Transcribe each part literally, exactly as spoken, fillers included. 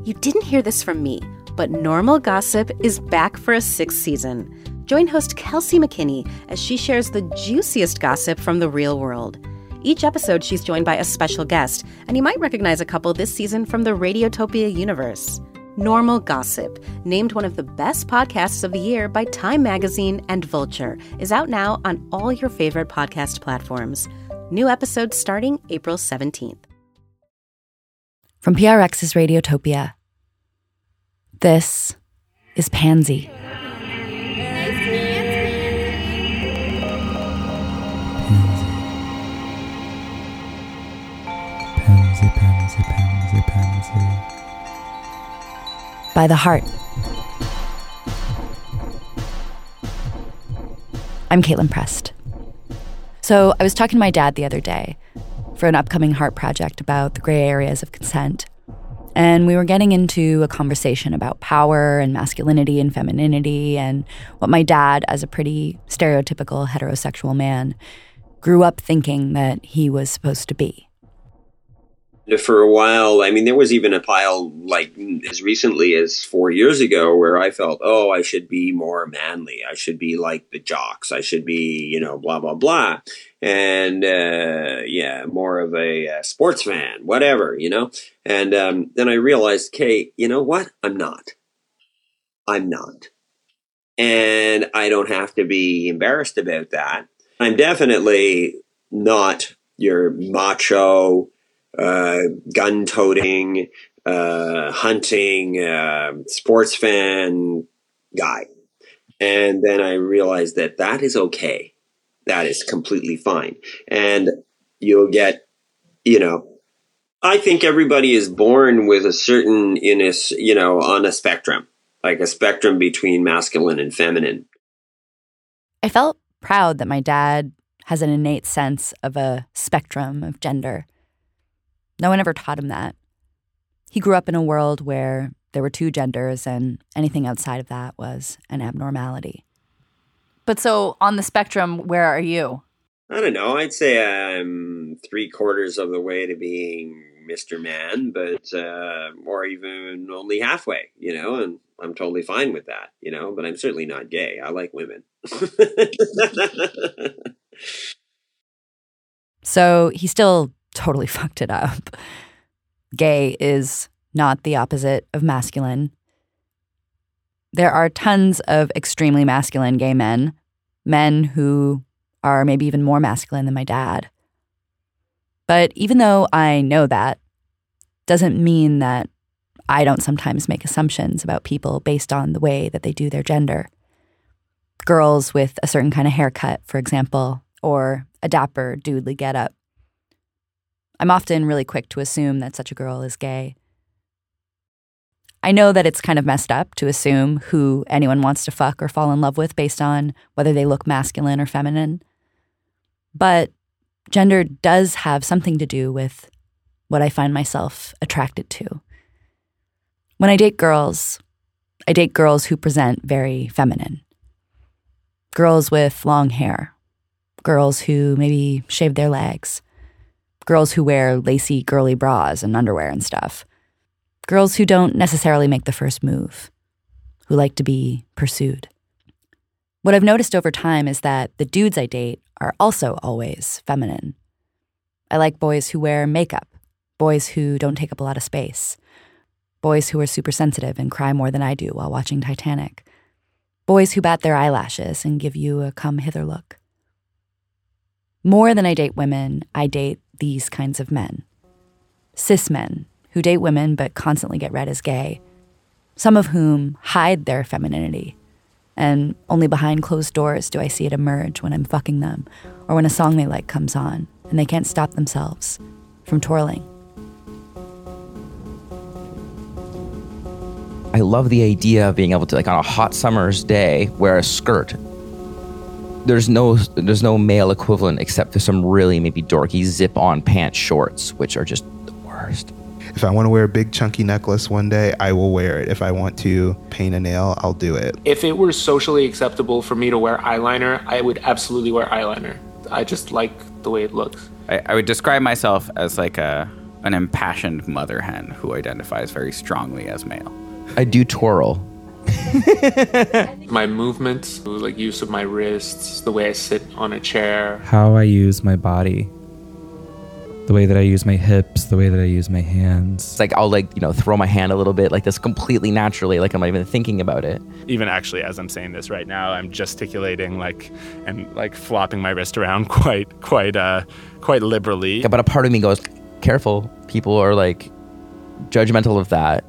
You didn't hear this from me, but Normal Gossip is back for a sixth season. Join host Kelsey McKinney as she shares the juiciest gossip from the real world. Each episode, she's joined by a special guest, and you might recognize a couple this season from the Radiotopia universe. Normal Gossip, named one of the best podcasts of the year by Time Magazine and Vulture, is out now on all your favorite podcast platforms. New episodes starting April seventeenth. From P R X's Radiotopia, this is Pansy. Pansy, pansy, pansy, pansy. By the Heart. I'm Caitlin Prest. So I was talking to my dad the other day for an upcoming Heart project about the gray areas of consent. And we were getting into a conversation about power and masculinity and femininity and what my dad, as a pretty stereotypical heterosexual man, grew up thinking that he was supposed to be. For a while, I mean, there was even a pile like as recently as four years ago where I felt, oh, I should be more manly. I should be like the jocks. I should be, you know, blah, blah, blah. And, uh, yeah, more of a, a sports fan, whatever, you know. And um, then I realized, Kate, you know what? I'm not. I'm not. And I don't have to be embarrassed about that. I'm definitely not your macho, Uh, gun-toting, uh, hunting, uh, sports fan guy. And then I realized that that is okay. That is completely fine. And you'll get, you know, I think everybody is born with a certain, in a, you know, on a spectrum, like a spectrum between masculine and feminine. I felt proud that my dad has an innate sense of a spectrum of gender. No one ever taught him that. He grew up in a world where there were two genders and anything outside of that was an abnormality. But so on the spectrum, where are you? I don't know. I'd say I'm three quarters of the way to being Mister Man, but, uh, or even only halfway, you know, and I'm totally fine with that, you know, but I'm certainly not gay. I like women. So he still totally fucked it up. Gay is not the opposite of masculine. There are tons of extremely masculine gay men, men who are maybe even more masculine than my dad. But even though I know that, doesn't mean that I don't sometimes make assumptions about people based on the way that they do their gender. Girls with a certain kind of haircut, for example, or a dapper, doodly getup. I'm often really quick to assume that such a girl is gay. I know that it's kind of messed up to assume who anyone wants to fuck or fall in love with based on whether they look masculine or feminine. But gender does have something to do with what I find myself attracted to. When I date girls, I date girls who present very feminine. Girls with long hair. Girls who maybe shave their legs. Girls who wear lacy, girly bras and underwear and stuff. Girls who don't necessarily make the first move, who like to be pursued. What I've noticed over time is that the dudes I date are also always feminine. I like boys who wear makeup, boys who don't take up a lot of space, boys who are super sensitive and cry more than I do while watching Titanic, boys who bat their eyelashes and give you a come hither look. More than I date women, I date these kinds of men. Cis men who date women but constantly get read as gay, some of whom hide their femininity, and only behind closed doors do I see it emerge when I'm fucking them or when a song they like comes on and they can't stop themselves from twirling. I love the idea of being able to, like on a hot summer's day, wear a skirt. There's no there's no male equivalent except for some really maybe dorky zip-on pants shorts, which are just the worst. If I want to wear a big chunky necklace one day, I will wear it. If I want to paint a nail, I'll do it. If it were socially acceptable for me to wear eyeliner, I would absolutely wear eyeliner. I just like the way it looks. I, I would describe myself as like a an impassioned mother hen who identifies very strongly as male. I do twirl. My movements, like use of my wrists, the way I sit on a chair. How I use my body. The way that I use my hips, the way that I use my hands. It's like I'll like, you know, throw my hand a little bit like this completely naturally, like I'm not even thinking about it. Even actually as I'm saying this right now, I'm gesticulating like and like flopping my wrist around quite quite uh quite liberally. Yeah, but a part of me goes, careful, people are like judgmental of that.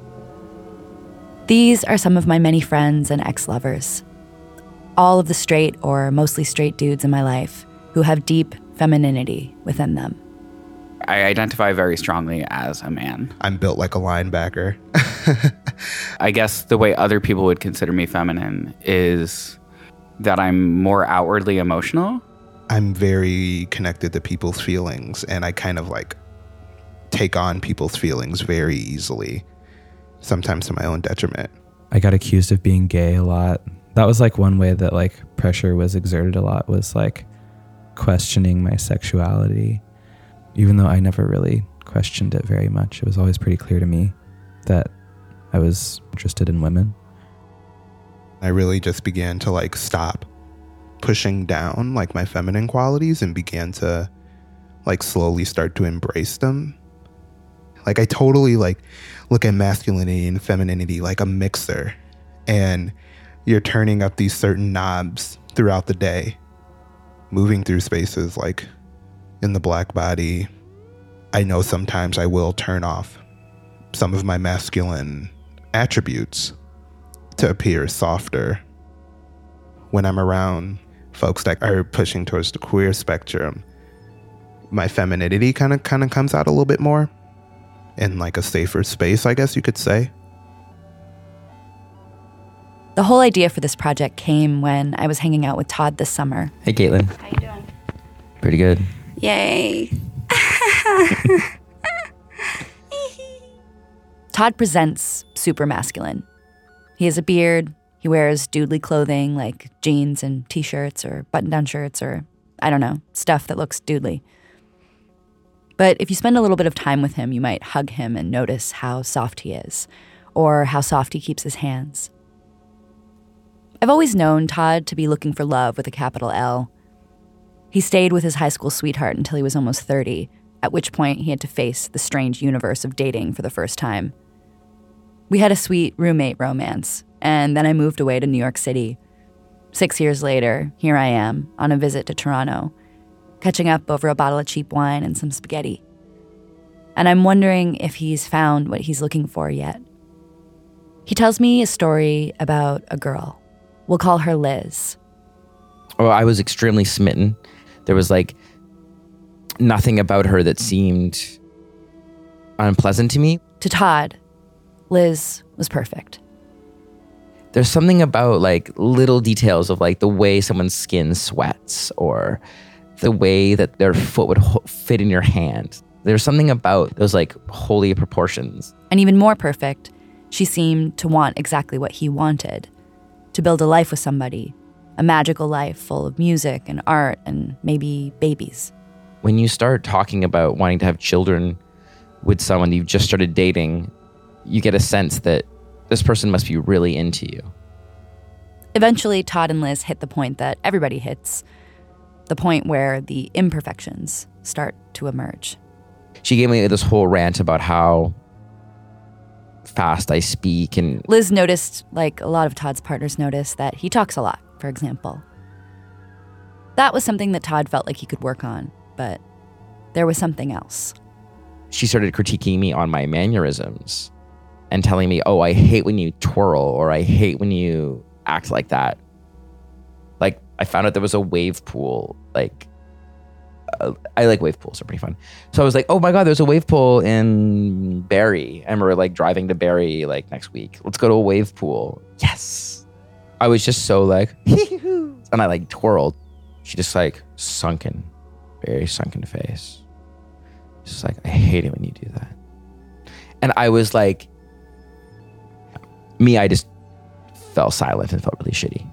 These are some of my many friends and ex-lovers. All of the straight or mostly straight dudes in my life who have deep femininity within them. I identify very strongly as a man. I'm built like a linebacker. I guess the way other people would consider me feminine is that I'm more outwardly emotional. I'm very connected to people's feelings, and I kind of like take on people's feelings very easily, sometimes to my own detriment. I got accused of being gay a lot. That was like one way that like pressure was exerted a lot, was like questioning my sexuality. Even though I never really questioned it very much, it was always pretty clear to me that I was interested in women. I really just began to like stop pushing down like my feminine qualities and began to like slowly start to embrace them. Like I totally like look at masculinity and femininity like a mixer, and you're turning up these certain knobs throughout the day, moving through spaces like in the black body. I know sometimes I will turn off some of my masculine attributes to appear softer. When I'm around folks that are pushing towards the queer spectrum, my femininity kind of kind of comes out a little bit more in like a safer space, I guess you could say. The whole idea for this project came when I was hanging out with Todd this summer. Hey, Caitlin. How you doing? Pretty good. Yay. Todd presents super masculine. He has a beard. He wears doodly clothing like jeans and t-shirts or button-down shirts or, I don't know, stuff that looks doodly. But if you spend a little bit of time with him, you might hug him and notice how soft he is, or how soft he keeps his hands. I've always known Todd to be looking for love with a capital L. He stayed with his high school sweetheart until he was almost thirty, at which point he had to face the strange universe of dating for the first time. We had a sweet roommate romance, and then I moved away to New York City. Six years later, here I am, on a visit to Toronto, catching up over a bottle of cheap wine and some spaghetti. And I'm wondering if he's found what he's looking for yet. He tells me a story about a girl. We'll call her Liz. Oh, I was extremely smitten. There was like nothing about her that seemed unpleasant to me. To Todd, Liz was perfect. There's something about like little details of like the way someone's skin sweats or the way that their foot would ho- fit in your hand. There's something about those like holy proportions. And even more perfect, she seemed to want exactly what he wanted. To build a life with somebody, a magical life full of music and art and maybe babies. When you start talking about wanting to have children with someone you've just started dating, you get a sense that this person must be really into you. Eventually, Todd and Liz hit the point that everybody hits, the point where the imperfections start to emerge. She gave me this whole rant about how fast I speak, and Liz noticed, like a lot of Todd's partners notice, that he talks a lot, for example. That was something that Todd felt like he could work on, but there was something else. She started critiquing me on my mannerisms and telling me, oh, I hate when you twirl, or I hate when you act like that. Like, I found out there was a wave pool. Like, uh, I like wave pools, they're pretty fun. So I was like, oh my God, there's a wave pool in Barrie. And we're like driving to Barrie like next week. Let's go to a wave pool. Yes. I was just so like, and I like twirled. She just like sunken, very sunken face. Just like, I hate it when you do that. And I was like, me, I just fell silent and felt really shitty.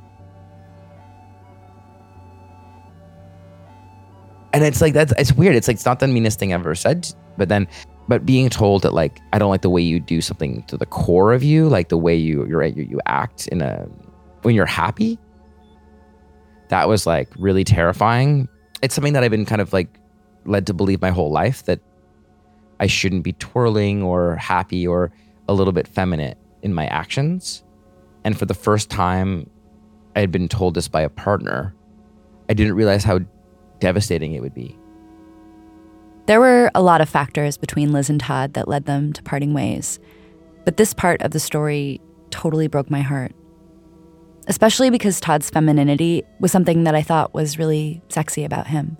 And it's like, that's, it's weird. It's like, it's not the meanest thing I've ever said. But then But being told that, like, I don't like the way you do something to the core of you, like the way you you're you, you act in a when you're happy, that was like really terrifying. It's something that I've been kind of like led to believe my whole life, that I shouldn't be twirling or happy or a little bit feminine in my actions. And for the first time I had been told this by a partner, I didn't realize how devastating it would be. There were a lot of factors between Liz and Todd that led them to parting ways, but this part of the story totally broke my heart. Especially because Todd's femininity was something that I thought was really sexy about him.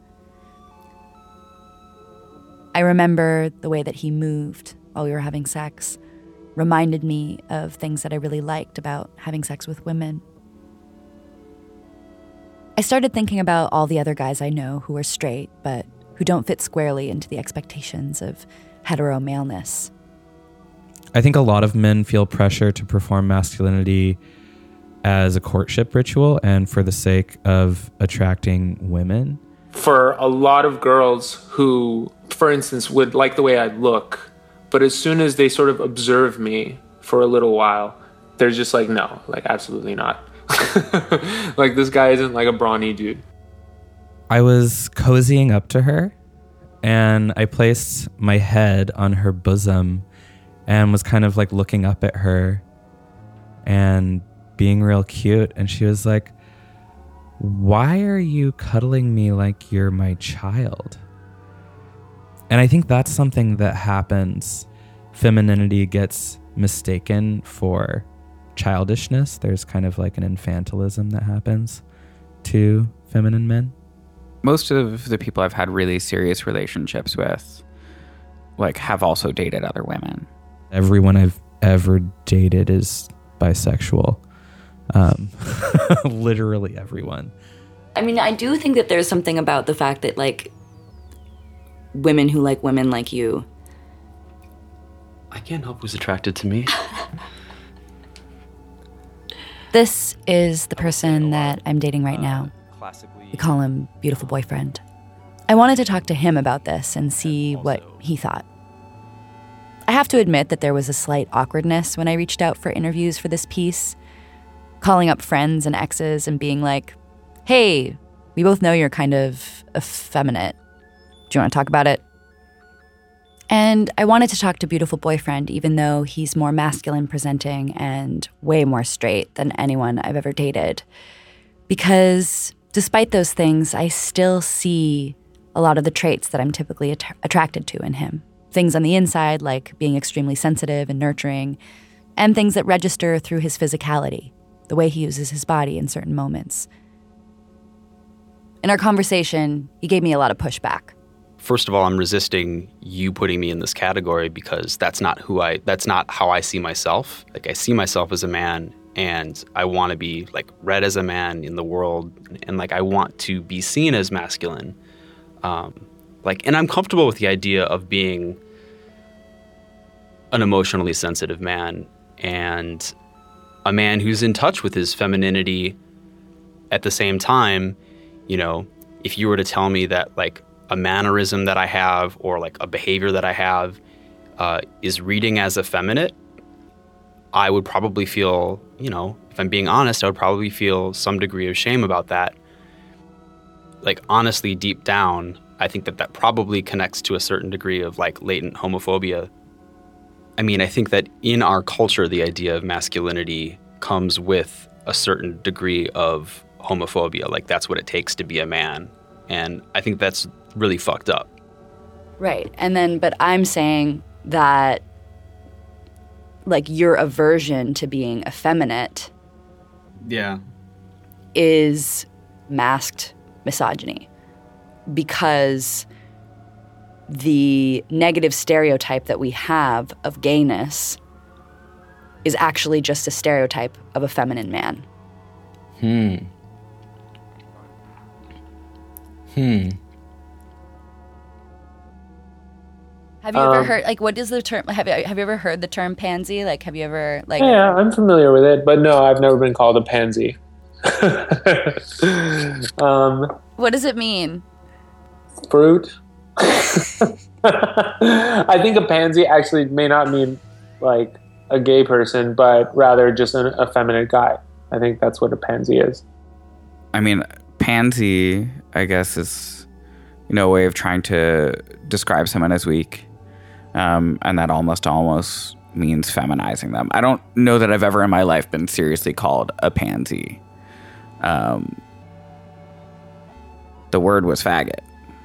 I remember the way that he moved while we were having sex reminded me of things that I really liked about having sex with women. I started thinking about all the other guys I know who are straight, but who don't fit squarely into the expectations of hetero maleness. I think a lot of men feel pressure to perform masculinity as a courtship ritual and for the sake of attracting women. For a lot of girls who, for instance, would like the way I look, but as soon as they sort of observe me for a little while, they're just like, no, like absolutely not. Like, this guy isn't like a brawny dude. I was cozying up to her, and I placed my head on her bosom and was kind of like looking up at her and being real cute. And she was like, "Why are you cuddling me like you're my child?" And I think that's something that happens. Femininity gets mistaken for childishness. There's kind of like an infantilism that happens to feminine men. Most of the people I've had really serious relationships with, like, have also dated other women. Everyone I've ever dated is bisexual. Um, literally everyone. I mean, I do think that there's something about the fact that, like, women who like women like you. I can't help who's attracted to me. This is the person that I'm dating right now. We call him Beautiful Boyfriend. I wanted to talk to him about this and see what he thought. I have to admit that there was a slight awkwardness when I reached out for interviews for this piece, calling up friends and exes and being like, "Hey, we both know you're kind of effeminate. Do you want to talk about it?" And I wanted to talk to Beautiful Boyfriend, even though he's more masculine presenting and way more straight than anyone I've ever dated. Because despite those things, I still see a lot of the traits that I'm typically att- attracted to in him. Things on the inside, like being extremely sensitive and nurturing, and things that register through his physicality, the way he uses his body in certain moments. In our conversation, he gave me a lot of pushback. First of all, I'm resisting you putting me in this category because that's not who I, that's not how I see myself. Like, I see myself as a man, and I want to be, like, read as a man in the world, and, like, I want to be seen as masculine. Um, like, and I'm comfortable with the idea of being an emotionally sensitive man and a man who's in touch with his femininity. At the same time, you know, if you were to tell me that, like, a mannerism that I have or, like, a behavior that I have uh, is reading as effeminate, I would probably feel, you know, if I'm being honest, I would probably feel some degree of shame about that. Like, honestly, deep down, I think that that probably connects to a certain degree of, like, latent homophobia. I mean, I think that in our culture, the idea of masculinity comes with a certain degree of homophobia. Like, that's what it takes to be a man. And I think that's really fucked up. Right. And then, but I'm saying that, like, your aversion to being effeminate yeah. is masked misogyny, because the negative stereotype that we have of gayness is actually just a stereotype of a feminine man. Hmm. Hmm. Have you ever Um, heard, like, what is the term, have you, have you ever heard the term pansy? Like, have you ever, like... Yeah, I'm familiar with it, but no, I've never been called a pansy. um, What does it mean? Fruit. I think a pansy actually may not mean like a gay person, but rather just an effeminate guy. I think that's what a pansy is. I mean, pansy, I guess, is, you know, a way of trying to describe someone as weak. Um, and that almost almost means feminizing them. I don't know that I've ever in my life been seriously called a pansy. Um, the word was faggot.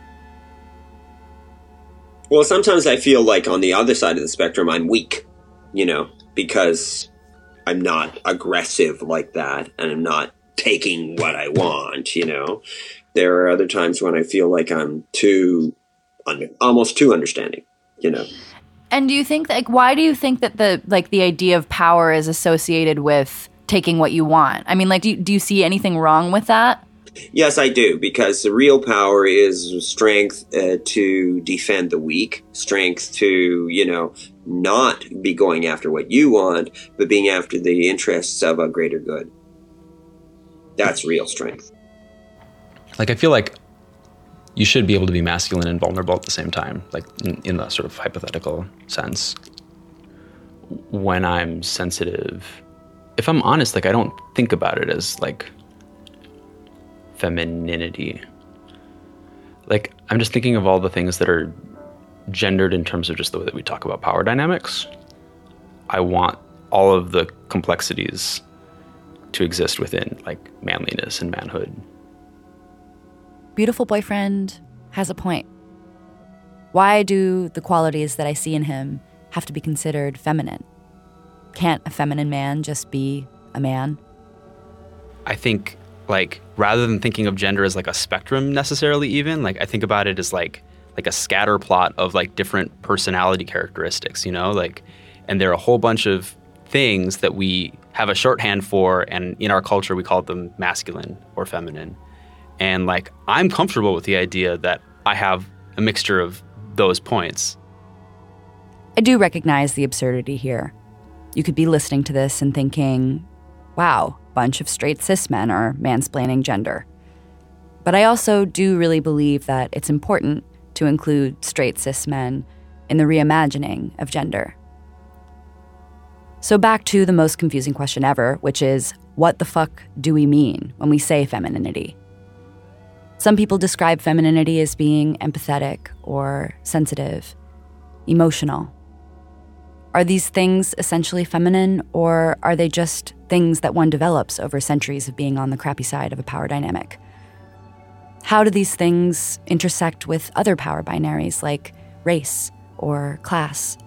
Well, sometimes I feel like on the other side of the spectrum, I'm weak, you know, because I'm not aggressive like that and I'm not taking what I want, you know. There are other times when I feel like I'm too, under, almost too understanding, you know. And do you think, like, why do you think that the, like, the idea of power is associated with taking what you want? I mean, like, do you, do you see anything wrong with that? Yes, I do, because the real power is strength uh, to defend the weak, strength to, you know, not be going after what you want, but being after the interests of a greater good. That's real strength. Like, I feel like you should be able to be masculine and vulnerable at the same time, like in, in the sort of hypothetical sense. When I'm sensitive, if I'm honest, like, I don't think about it as, like, femininity. Like, I'm just thinking of all the things that are gendered in terms of just the way that we talk about power dynamics. I want all of the complexities to exist within, like, manliness and manhood. Beautiful Boyfriend has a point. Why do the qualities that I see in him have to be considered feminine? Can't a feminine man just be a man? I think, like, rather than thinking of gender as like a spectrum necessarily, even, like, I think about it as like like a scatter plot of like different personality characteristics, you know, like, and there are a whole bunch of things that we have a shorthand for, and in our culture we call them masculine or feminine. And, like, I'm comfortable with the idea that I have a mixture of those points. I do recognize the absurdity here. You could be listening to this and thinking, wow, bunch of straight cis men are mansplaining gender. But I also do really believe that it's important to include straight cis men in the reimagining of gender. So back to the most confusing question ever, which is, what the fuck do we mean when we say femininity? Some people describe femininity as being empathetic or sensitive, emotional. Are these things essentially feminine, or are they just things that one develops over centuries of being on the crappy side of a power dynamic? How do these things intersect with other power binaries like race or class?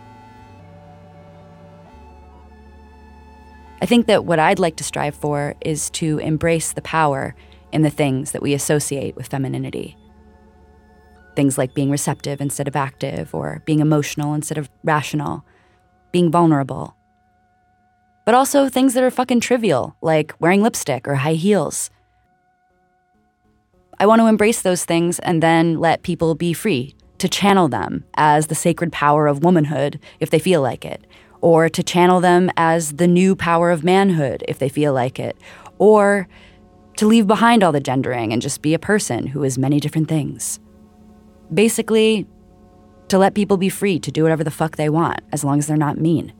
I think that what I'd like to strive for is to embrace the power in the things that we associate with femininity. Things like being receptive instead of active, or being emotional instead of rational, being vulnerable. But also things that are fucking trivial, like wearing lipstick or high heels. I want to embrace those things and then let people be free to channel them as the sacred power of womanhood if they feel like it, or to channel them as the new power of manhood if they feel like it, or to leave behind all the gendering and just be a person who is many different things. Basically, to let people be free to do whatever the fuck they want, as long as they're not mean.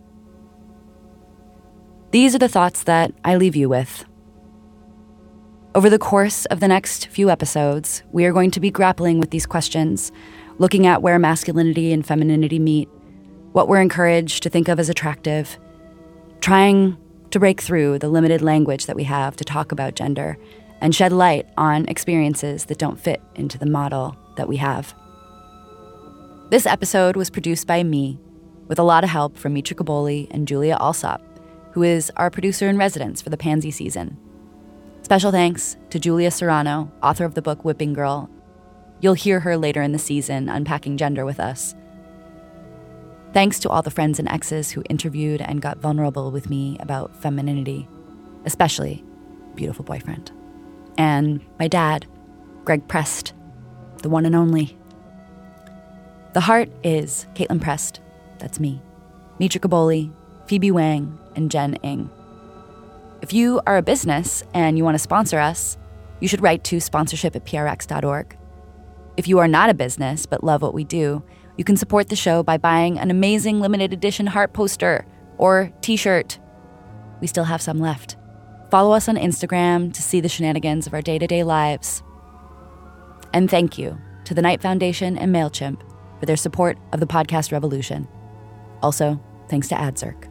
These are the thoughts that I leave you with. Over the course of the next few episodes, we are going to be grappling with these questions, looking at where masculinity and femininity meet, what we're encouraged to think of as attractive, trying to break through the limited language that we have to talk about gender and shed light on experiences that don't fit into the model that we have. This episode was produced by me, with a lot of help from Mitra Kaboli and Julia Alsop, who is our producer in residence for the Pansy season. Special thanks to Julia Serrano, author of the book Whipping Girl. You'll hear her later in the season unpacking gender with us. Thanks to all the friends and exes who interviewed and got vulnerable with me about femininity, especially Beautiful Boyfriend. And my dad, Greg Prest, the one and only. The heart is Caitlin Prest, that's me, Mitra Kaboli, Phoebe Wang, and Jen Ng. If you are a business and you want to sponsor us, you should write to sponsorship at p r x dot org. If you are not a business but love what we do, You can support the show by buying an amazing limited edition heart poster or t-shirt. We still have some left. Follow us on Instagram to see the shenanigans of our day-to-day lives. And thank you to the Knight Foundation and MailChimp for their support of the podcast revolution. Also, thanks to AdZerk.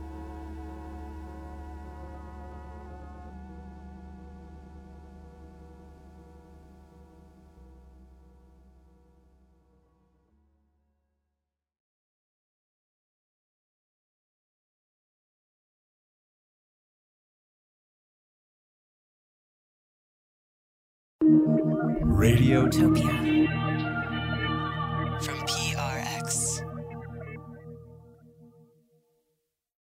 Radiotopia from P